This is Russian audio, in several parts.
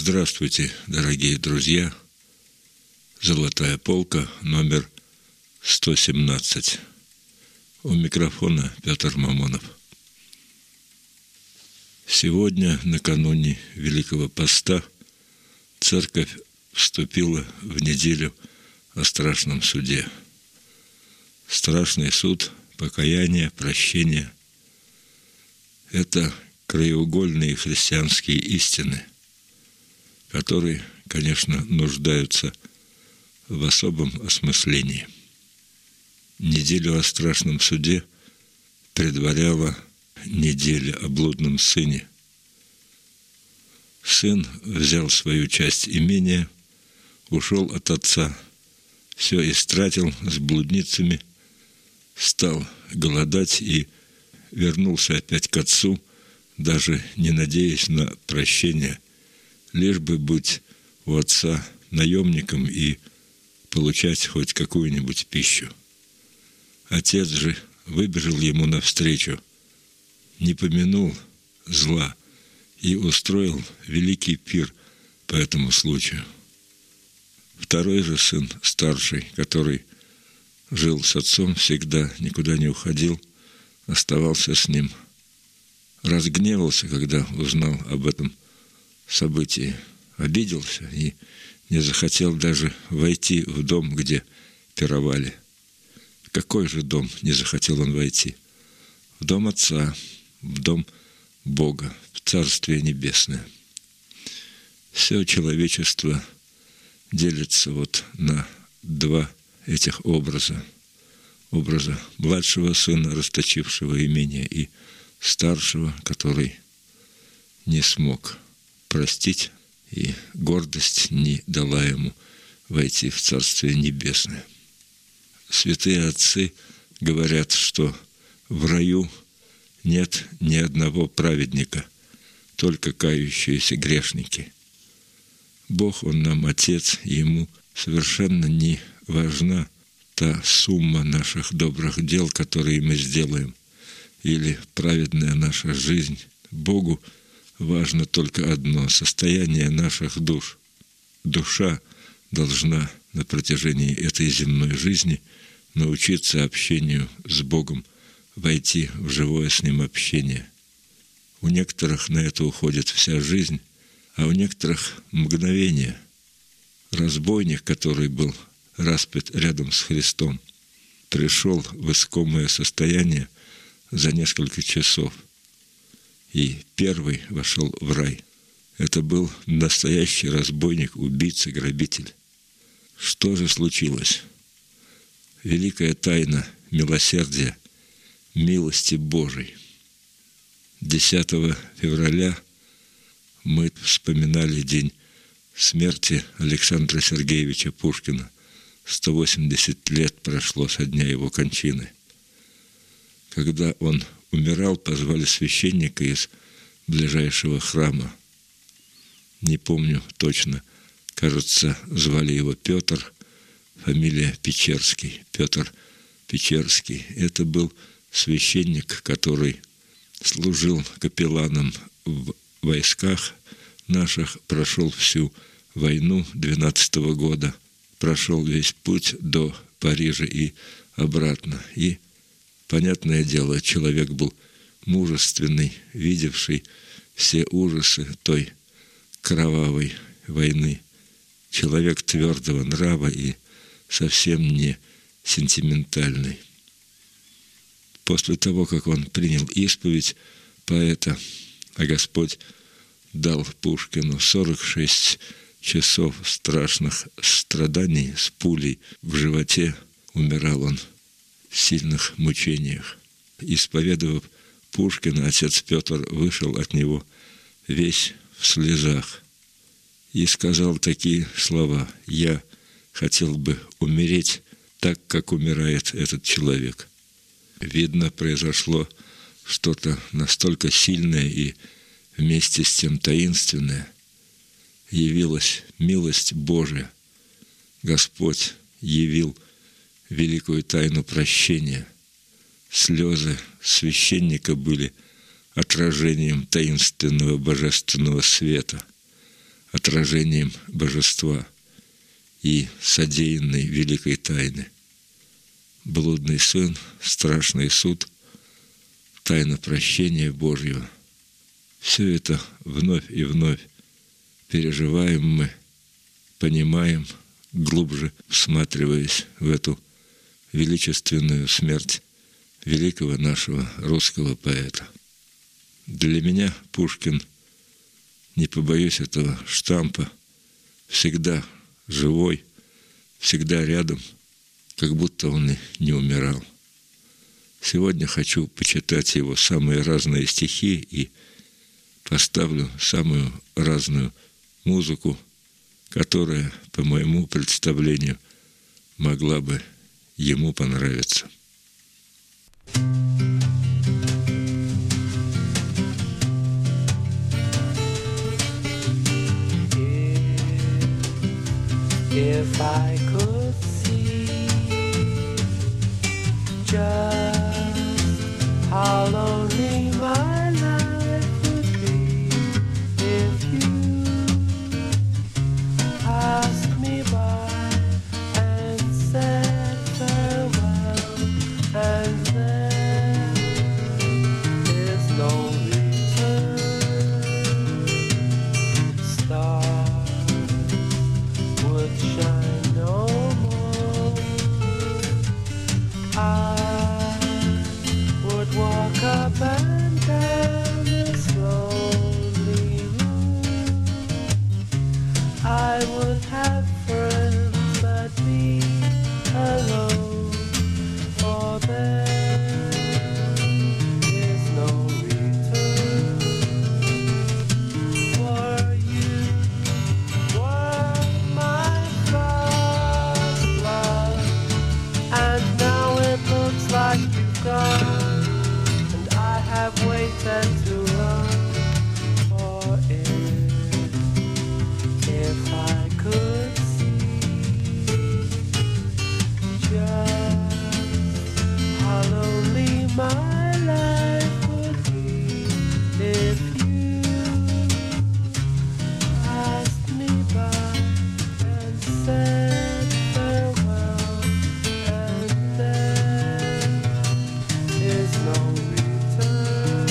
Здравствуйте, дорогие друзья! Золотая полка, номер 117. У микрофона Петр Мамонов. Сегодня, накануне Великого Поста, Церковь вступила в неделю о страшном суде. Страшный суд, покаяние, прощение – это краеугольные христианские истины, которые, конечно, нуждаются в особом осмыслении. Неделю о страшном суде предваряла неделя о блудном сыне. Сын взял свою часть имения, ушел от отца, все истратил с блудницами, стал голодать и вернулся опять к отцу, даже не надеясь на прощение, лишь бы быть у отца наемником и получать хоть какую-нибудь пищу. Отец же выбежал ему навстречу, не помянул зла и устроил великий пир по этому случаю. Второй же сын, старший, который жил с отцом всегда, никуда не уходил, оставался с ним, разгневался, когда узнал об этом событии, обиделся и не захотел даже войти в дом, где пировали. В какой же дом не захотел он войти? В дом Отца, в дом Бога, в Царствие Небесное. Все человечество делится вот на два этих образа. Образа младшего сына, расточившего имение, и старшего, который не смог простить, и гордость не дала ему войти в Царствие Небесное. Святые отцы говорят, что в раю нет ни одного праведника, только кающиеся грешники. Бог, Он нам Отец, и Ему совершенно не важна та сумма наших добрых дел, которые мы сделаем, или праведная наша жизнь. Богу важно только одно – состояние наших душ. Душа должна на протяжении этой земной жизни научиться общению с Богом, войти в живое с Ним общение. У некоторых на это уходит вся жизнь, а у некоторых мгновение. Разбойник, который был распят рядом с Христом, пришел в искомое состояние за несколько часов, и первый вошел в рай. Это был настоящий разбойник, убийца, грабитель. Что же случилось? Великая тайна милосердия, милости Божией. 10 февраля мы вспоминали день смерти Александра Сергеевича Пушкина. 180 лет прошло со дня его кончины. Когда он умирал, позвали священника из ближайшего храма. Не помню точно, кажется, звали его Петр, фамилия Печерский, Петр Печерский. Это был священник, который служил капелланом в войсках наших, прошел всю войну 12-го года, прошел весь путь до Парижа и обратно. И, понятное дело, человек был мужественный, видевший все ужасы той кровавой войны, человек твердого нрава и совсем не сентиментальный. После того, как он принял исповедь поэта, а Господь дал Пушкину 46 часов страшных страданий с пулей в животе, умирал он в сильных мучениях. Исповедовав Пушкина, отец Петр вышел от него весь в слезах и сказал такие слова: «Я хотел бы умереть так, как умирает этот человек». Видно, произошло что-то настолько сильное и вместе с тем таинственное. Явилась милость Божия. Господь явил великую тайну прощения. Слезы священника были отражением таинственного божественного света. отражением божества и содеянной великой тайны. Блудный сын, страшный суд, тайна прощения Божьего. Все это вновь и вновь переживаем мы, понимаем, глубже всматриваясь в эту величественную смерть великого нашего русского поэта. Для меня Пушкин, не побоюсь этого штампа, всегда живой, всегда рядом, как будто он и не умирал. Сегодня хочу почитать его самые разные стихи и поставлю самую разную музыку, которая, по моему представлению, могла бы ему понравиться. If I could see just how lonely my life would be if you passed me by and said farewell, and then there's no return. Stars would shine no more. I would walk up and down this lonely room. I would have friends but be alone, for there is no return. For you were my first love, and now it looks like you've gone, and I have waited too long for it. If I could see just how lonely my life would be if you passed me by and said farewell, and there is no return.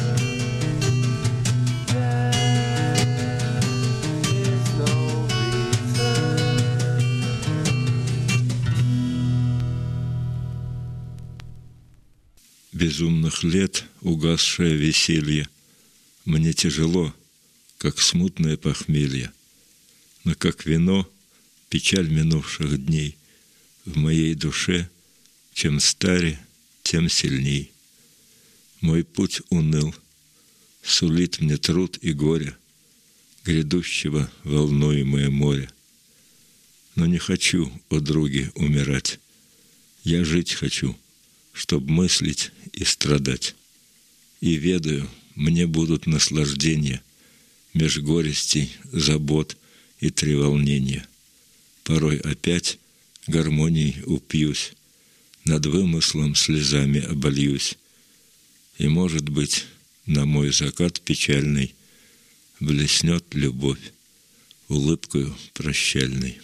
There is no return. Безумных лет угасшее веселье, мне тяжело, как смутное похмелье, но как вино печаль минувших дней в моей душе, чем старе, тем сильней. Мой путь уныл, сулит мне труд и горе грядущего волнуемое море. Но не хочу, о други, умирать, я жить хочу, чтоб мыслить и страдать. И ведаю, мне будут наслаждения меж горестей, забот и треволнения. Порой опять гармонией упьюсь, над вымыслом слезами обольюсь, и, может быть, на мой закат печальный блеснет любовь улыбкою прощальной.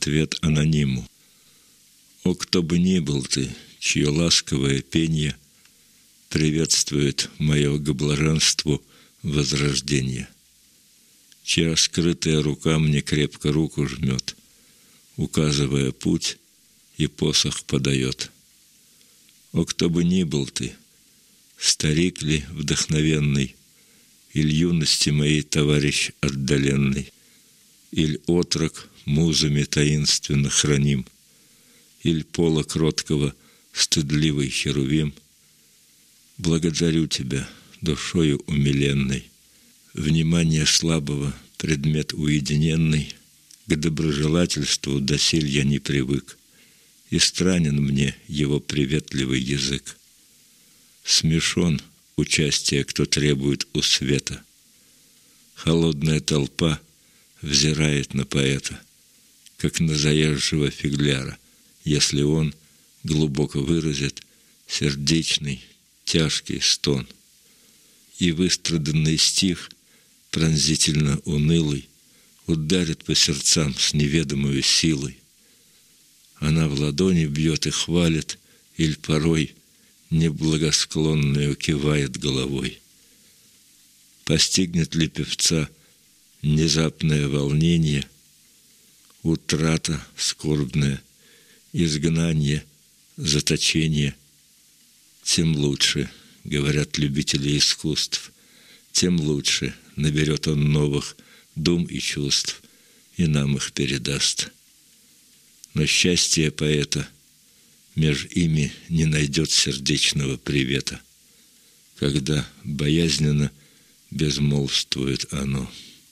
ответ анониму. О, кто бы ни был ты, чье ласковое пенье приветствует мое к блаженству возрождение, чья скрытая рука мне крепко руку жмет, указывая путь и посох подает. О, кто бы ни был ты, старик ли вдохновенный, иль юности моей товарищ отдаленный, иль отрок музами таинственно храним, иль пола кроткого стыдливый херувим, благодарю тебя душою умиленной, внимание слабого предмет уединенный, к доброжелательству досель я не привык, и странен мне его приветливый язык. Смешон участие, кто требует у света. Холодная толпа взирает на поэта, как на заезжего фигляра, если он глубоко выразит сердечный, тяжкий стон. И выстраданный стих, пронзительно унылый, ударит по сердцам с неведомой силой. Она в ладони бьет и хвалит, иль порой неблагосклонную кивает головой. Постигнет ли певца внезапное волнение, утрата скорбная, изгнание, заточение? Тем лучше, говорят любители искусств, тем лучше наберет он новых дум и чувств и нам их передаст. Но счастье поэта меж ими не найдет сердечного привета, когда боязненно безмолвствует оно.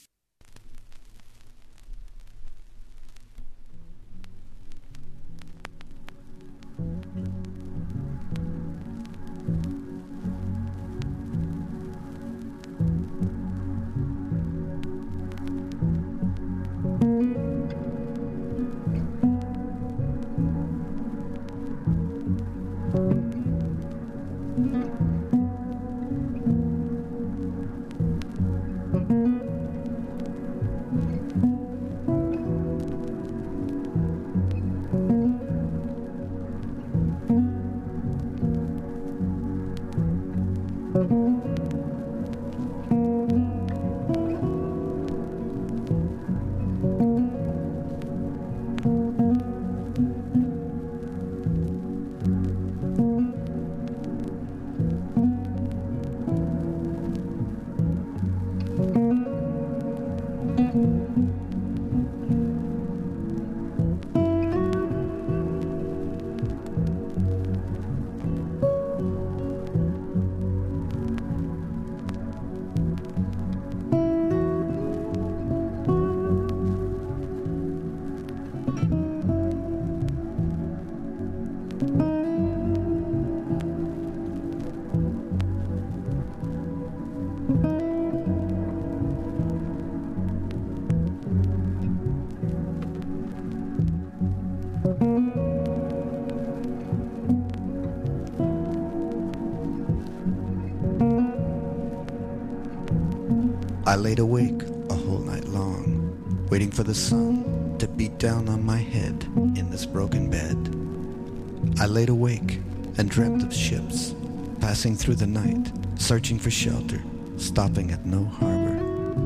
I laid awake a whole night long, waiting for the sun to beat down on my head in this broken bed. I laid awake and dreamt of ships passing through the night, searching for shelter, stopping at no harbor.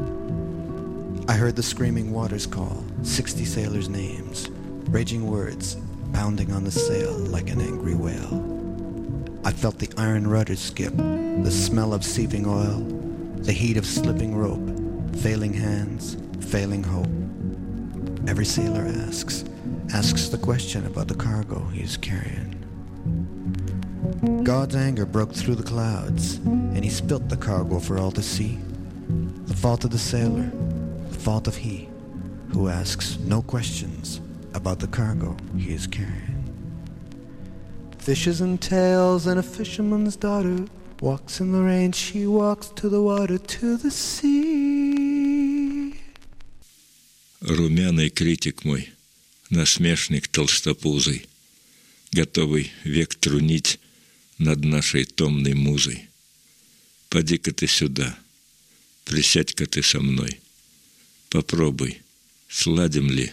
I heard the screaming waters call 60 sailors' names, raging words pounding on the sail like an angry whale. I felt the iron rudders skip, the smell of seeping oil, the heat of slipping rope, failing hands, failing hope. Every sailor asks the question about the cargo he's carrying. God's anger broke through the clouds, and he spilt the cargo for all to see. The fault of the sailor, the fault of he who asks no questions about the cargo he is carrying. Fishes and tails and a fisherman's daughter walks in the rain, she walks to the water, to the sea. Румяный критик мой, насмешник толстопузый, готовый век трунить над нашей томной музой. Поди-ка ты сюда, присядь-ка ты со мной, попробуй, сладим ли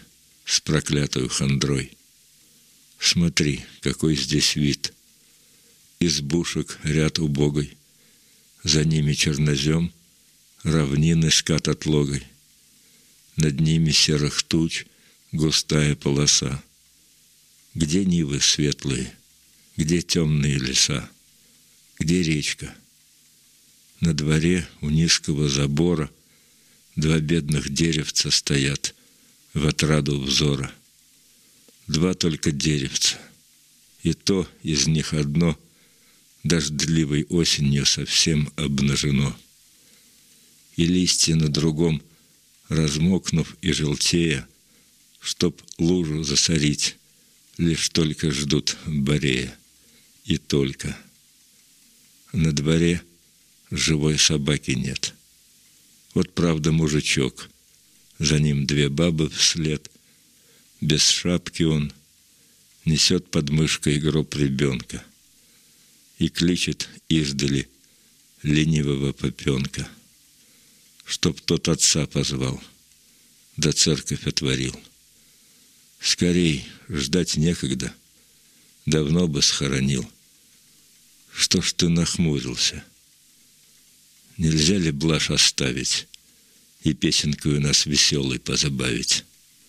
с проклятою хандрой. Смотри, какой здесь вид. Избушек ряд убогой, за ними чернозем, равнины скат отлогой. Над ними серых туч густая полоса. Где нивы светлые, где темные леса, где речка? На дворе у низкого забора два бедных деревца стоят в отраду взора. Два только деревца, и то из них одно дождливой осенью совсем обнажено. И листья на другом, размокнув и желтея, чтоб лужу засорить, лишь только ждут борея, и только. На дворе живой собаки нет. Вот правда мужичок, за ним две бабы вслед. Без шапки он несет под мышкой гроб ребенка и кличет издали ленивого попенка, чтоб тот отца позвал, да церковь отворил. Скорей, ждать некогда, давно бы схоронил. Что ж ты нахмурился? Нельзя ли блажь оставить и песенкою нас веселой позабавить?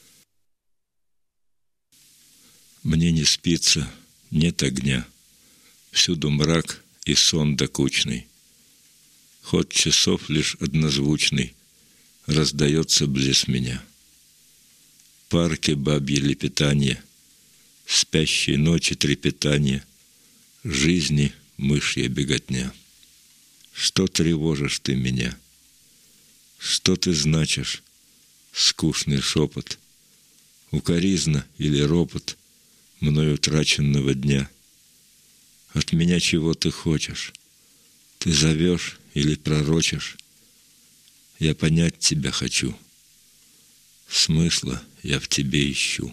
Мне не спится, нет огня, всюду мрак и сон докучный. Ход часов лишь однозвучный раздается близ меня. Парки бабье лепетанье, спящей ночи трепетанье, жизни мышья беготня. Что тревожишь ты меня? Что ты значишь, скучный шепот, укоризна или ропот мною утраченного дня? От меня чего ты хочешь? Ты зовешь или пророчишь? Я понять тебя хочу. Смысла я в тебе ищу.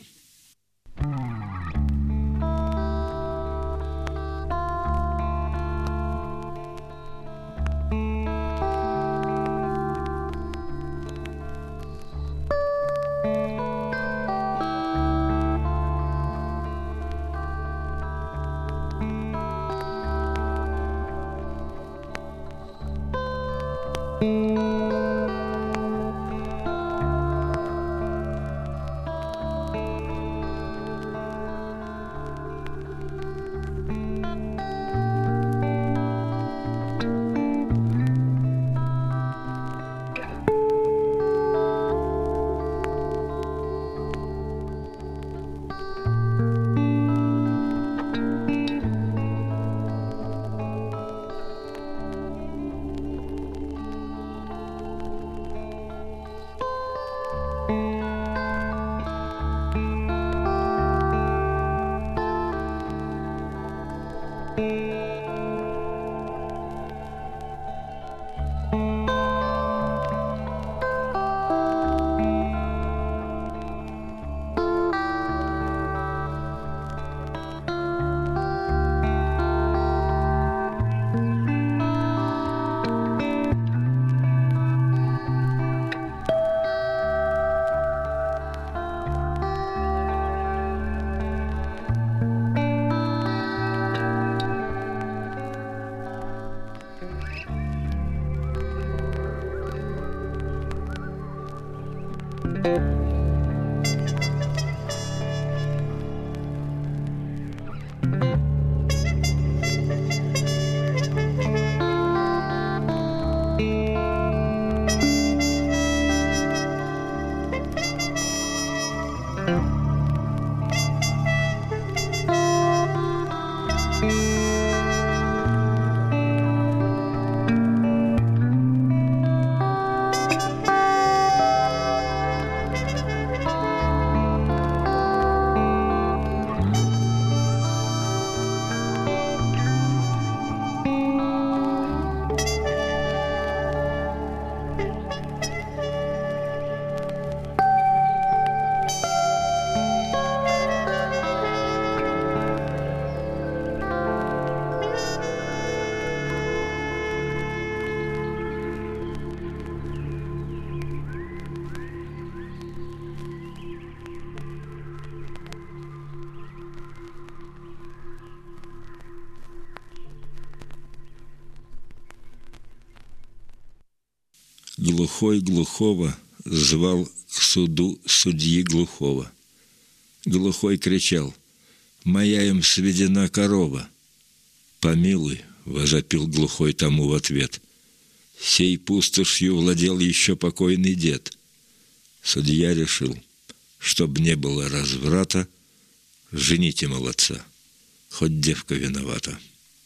Глухой глухого звал к суду судьи глухого. Глухой кричал: «Моя им сведена корова!» «Помилуй», — возопил глухой тому в ответ, «сей пустошью владел еще покойный дед». Судья решил, чтоб не было разврата, жените молодца, хоть девка виновата.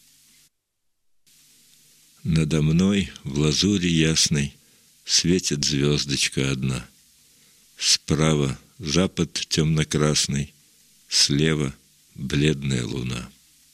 Надо мной в лазури ясной светит звездочка одна. Справа запад темно-красный, слева бледная луна.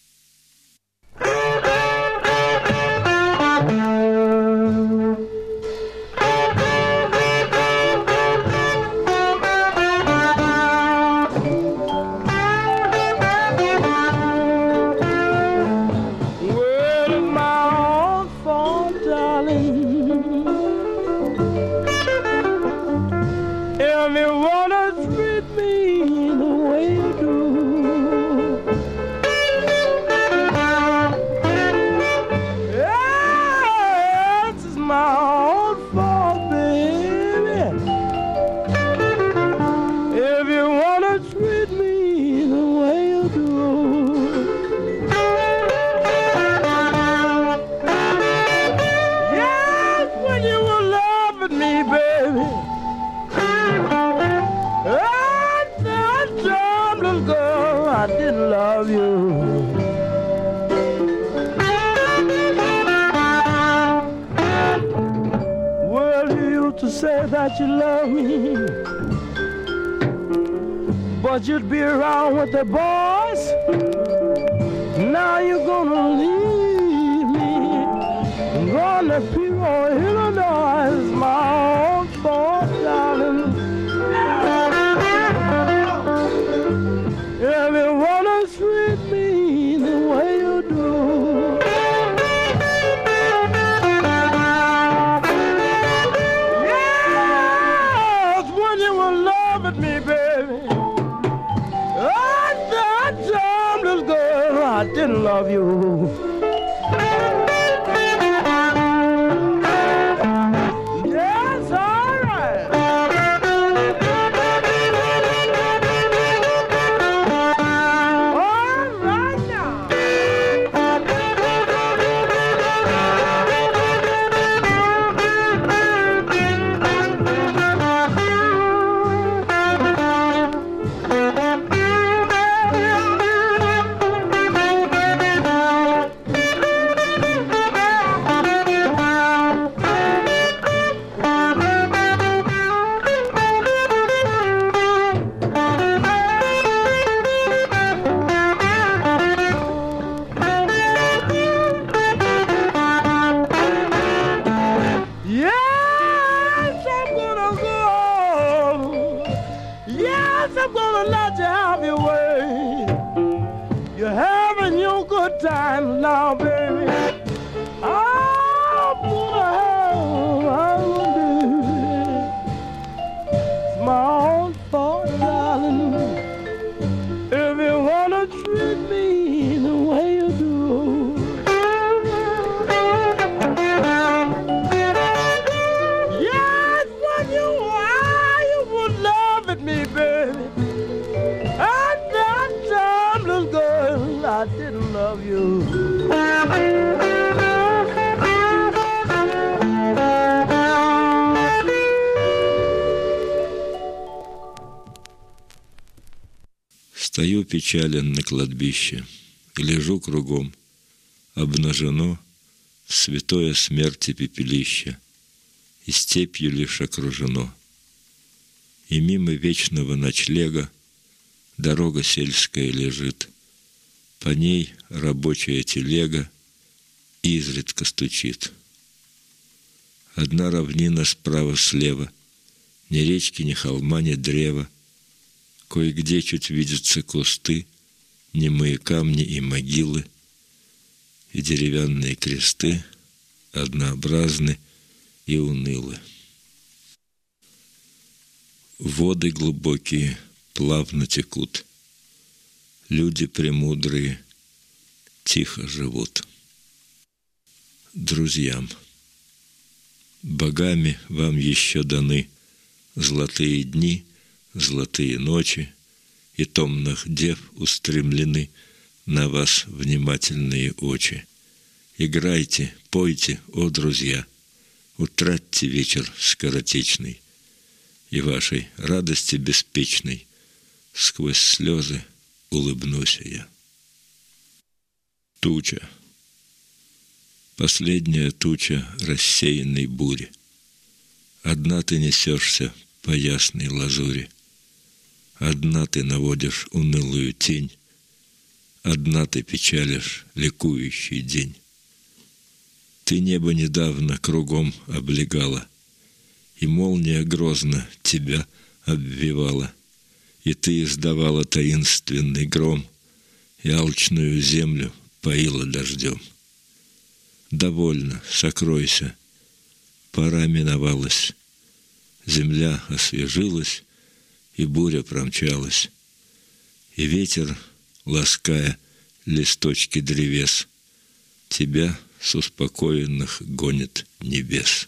That you love me, but you'd be around with the boys. Now you're gonna leave me, gonna Peoria, Illinois. It's my own fault, darling. If you wanna treat me the way you do, me, baby. That time, little girl, I didn't love you. Yes, all right. All right now. Time now, baby. I'm gonna do. It's my own fault, darling. If you wanna treat me the way you do, yes, when you would love at me, baby. At that time, little girl, I didn't love you. Стою печален на кладбище и лежу кругом, обнажено святое смерти пепелище, и степью лишь окружено. И мимо вечного ночлега дорога сельская лежит, по ней рабочая телега изредка стучит. Одна равнина справа-слева, ни речки, ни холма, ни древа, кое-где чуть видятся кусты, немые камни и могилы, и деревянные кресты однообразны и унылы. Воды глубокие плавно текут, люди премудрые тихо живут. Друзьям Богами вам еще даны золотые дни, золотые ночи, и томных дев устремлены на вас внимательные очи. Играйте, пойте, о друзья, утратьте вечер скоротечный, и вашей радости беспечной сквозь слезы улыбнусь я. Туча. Последняя туча рассеянной бури. Одна ты несешься по ясной лазури, одна ты наводишь унылую тень, одна ты печалишь ликующий день. Ты небо недавно кругом облегала, и молния грозно тебя обвивала, и ты издавала таинственный гром, и алчную землю поила дождем. Довольно, сокройся, пора миновалась, земля освежилась, и буря промчалась, и ветер, лаская листочки древес, тебя с успокоенных гонит небес.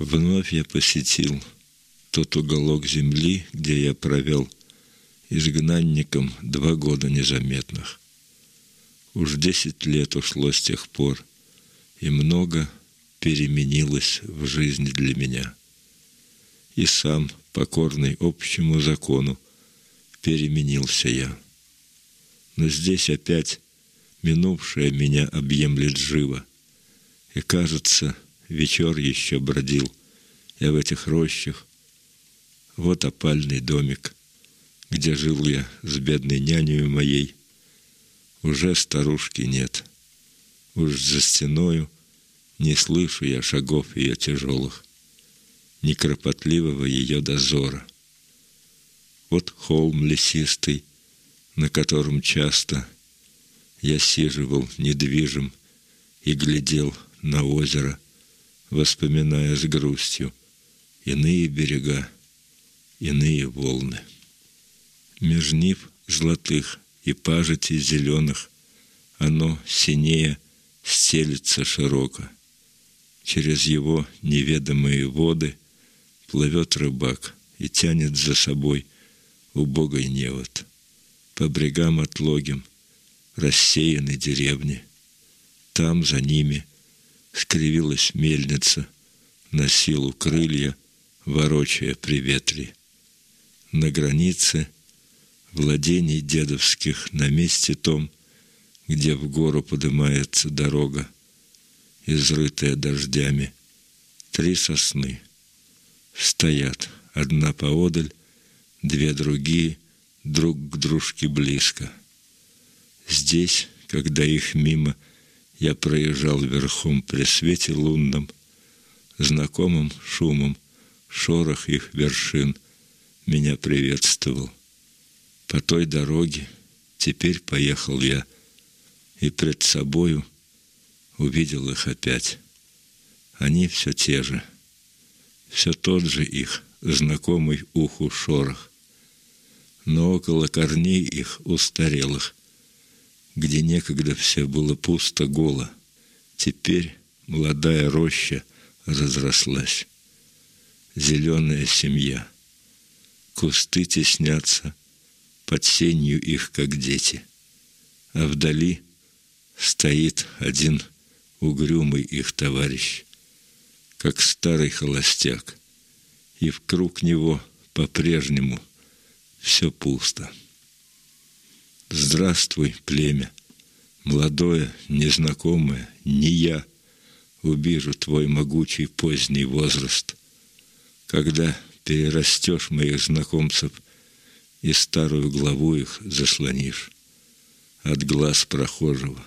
Вновь я посетил тот уголок земли, где я провел изгнанником 2 года незаметных. Уж 10 лет ушло с тех пор, и много переменилось в жизни для меня. И сам, покорный общему закону, переменился я. Но здесь опять минувшее меня объемлет живо, и, кажется, вечер еще бродил я в этих рощах. Вот опальный домик, где жил я с бедной нянею моей. Уже старушки нет, уж за стеною не слышу я шагов ее тяжелых, ни кропотливого ее дозора. Вот холм лесистый, на котором часто я сиживал недвижим и глядел на озеро, воспоминая с грустью иные берега, иные волны. Меж нив золотых и пажитей зеленых оно синее стелется широко. Через его неведомые воды плывет рыбак и тянет за собой убогой невод. По брегам отлогим рассеяны деревни. Там за ними скривилась мельница, на силу крылья ворочая при ветре. На границе владений дедовских, на месте том, где в гору подымается дорога, изрытая дождями, 3 сосны. Стоят, одна поодаль, 2 другие, друг к дружке близко. Здесь, когда их мимо я проезжал верхом при свете лунном, знакомым шумом шорох их вершин меня приветствовал. По той дороге теперь поехал я, и пред собою увидел их опять. Они все те же, все тот же их знакомый уху шорох, но около корней их устарелых, где некогда все было пусто голо, теперь молодая роща разрослась. Зеленая семья, кусты теснятся под сенью их, как дети, а вдали стоит один угрюмый их товарищ, как старый холостяк, и вкруг него по-прежнему все пусто. Здравствуй, племя, молодое, незнакомое, не я увижу твой могучий поздний возраст, когда перерастешь моих знакомцев и старую главу их заслонишь от глаз прохожего.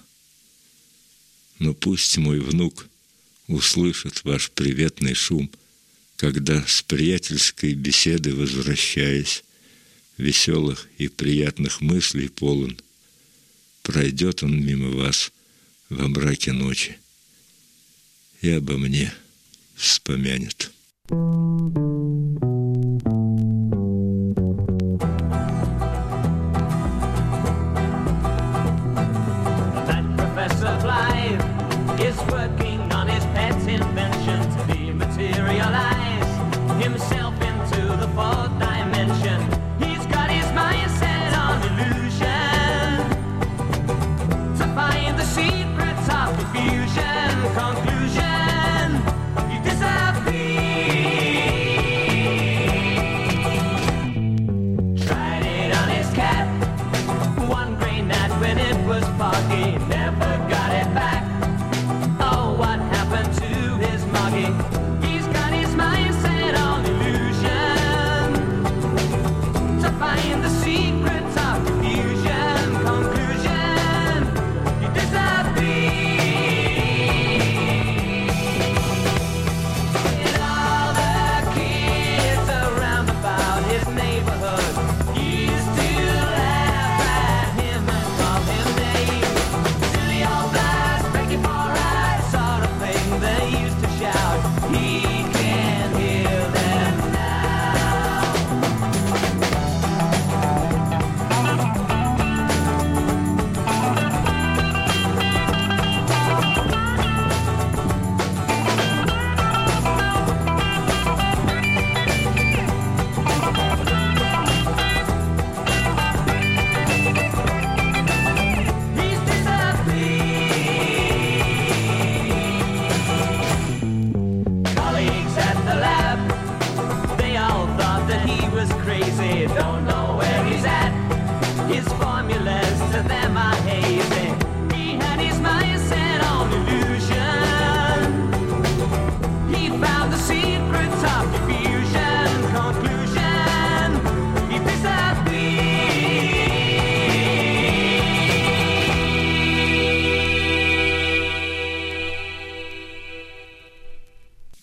Но пусть мой внук услышит ваш приветный шум, когда с приятельской беседы возвращаясь, веселых и приятных мыслей полон, пройдет он мимо вас во мраке ночи и обо мне вспомянет. Himself into the 4th dimension. He's got his mind set on illusion to find the secrets of confusion. Conclusion, he disappears.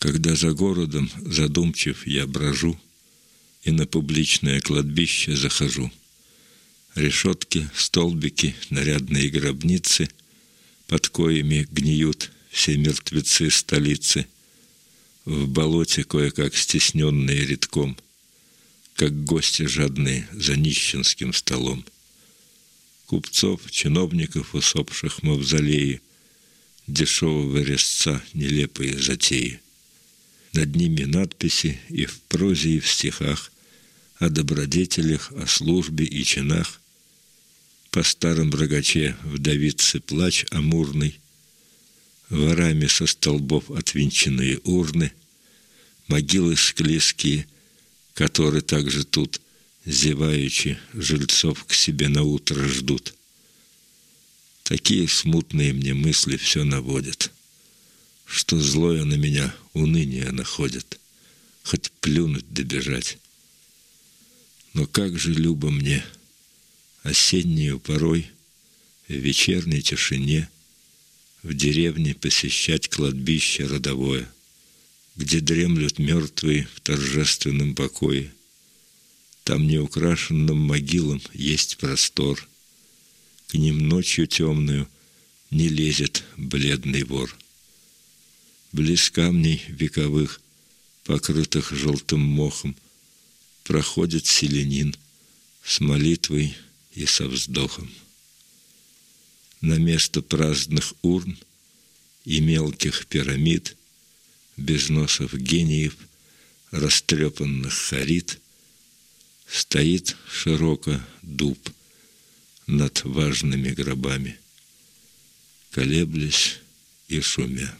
Когда за городом задумчив я брожу и на публичное кладбище захожу. Решетки, столбики, нарядные гробницы, под коями гниют все мертвецы столицы, в болоте кое-как стесненные редком, как гости жадные за нищенским столом. Купцов, чиновников, усопших в мавзолее, дешевого резца нелепые затеи. Над ними надписи и в прозе, и в стихах о добродетелях, о службе и чинах. По старом рогаче вдовицы плач амурный, ворами со столбов отвинченные урны, могилы склизкие, которые также тут, зеваючи, жильцов к себе наутро ждут. Такие смутные мне мысли все наводят, что злое на меня уныние находит, хоть плюнуть да бежать. Но как же любо мне осеннюю порой в вечерней тишине в деревне посещать кладбище родовое, где дремлют мертвые в торжественном покое. Там неукрашенным могилам есть простор, к ним ночью темную не лезет бледный вор. Близ камней вековых, покрытых желтым мохом, проходит селянин с молитвой и со вздохом. На место праздных урн и мелких пирамид, без носов гениев, растрепанных хорид, стоит широко дуб над важными гробами, колеблясь и шумя.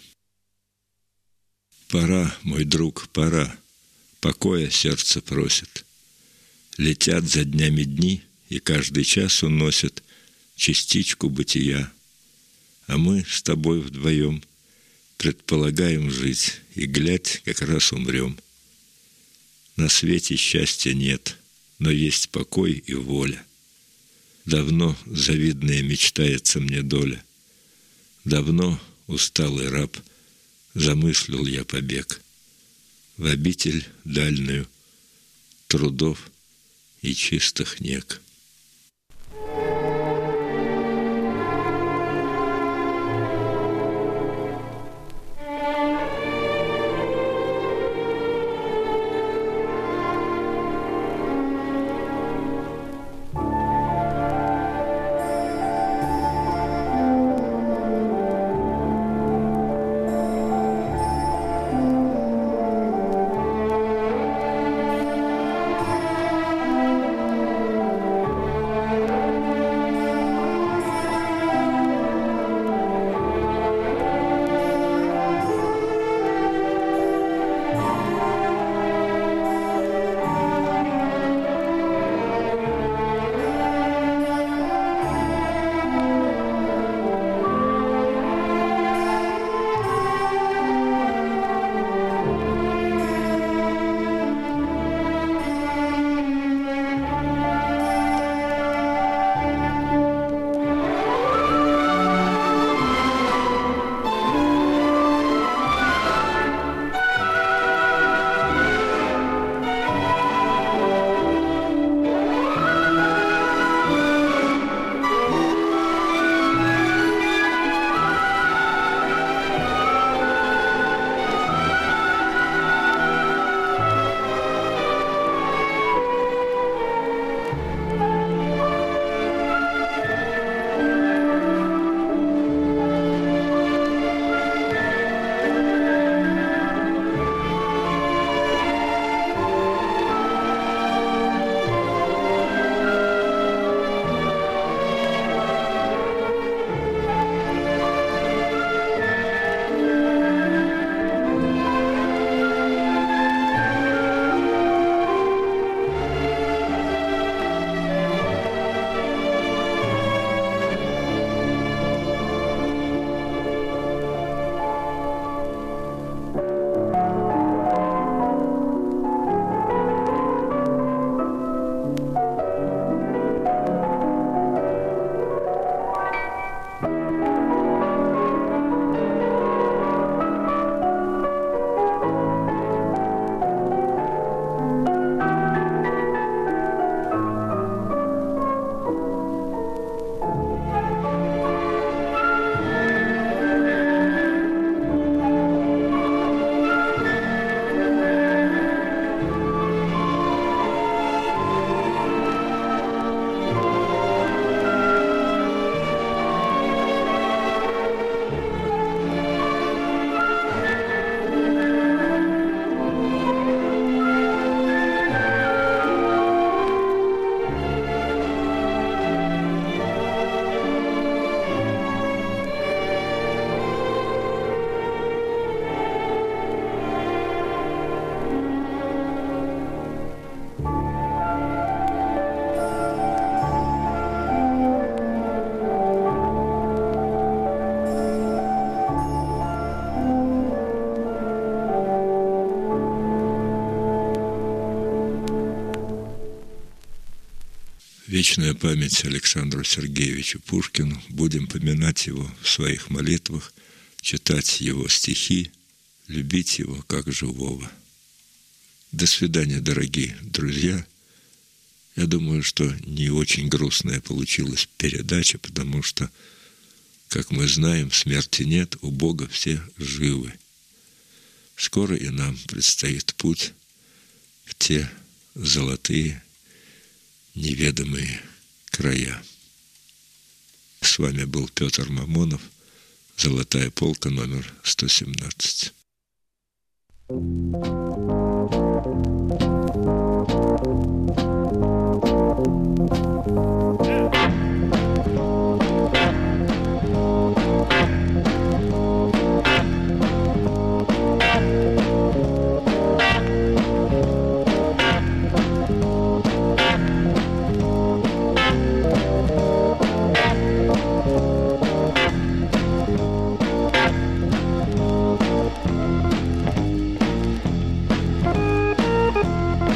Пора, мой друг, пора, покоя сердце просит. Летят за днями дни, и каждый час уносит частичку бытия. А мы с тобой вдвоем предполагаем жить, и, глядь, как раз умрем. На свете счастья нет, но есть покой и воля. Давно завидная мечтается мне доля. Давно, усталый раб, замыслил я побег в обитель дальнюю трудов и чистых нег. Вечная память Александру Сергеевичу Пушкину. Будем поминать его в своих молитвах, читать его стихи, любить его как живого. До свидания, дорогие друзья. Я думаю, что не очень грустная получилась передача, потому что, как мы знаем, смерти нет, у Бога все живы. Скоро и нам предстоит путь в те золотые, неведомые края. С вами был Петр Мамонов, «Золотая полка», номер 117.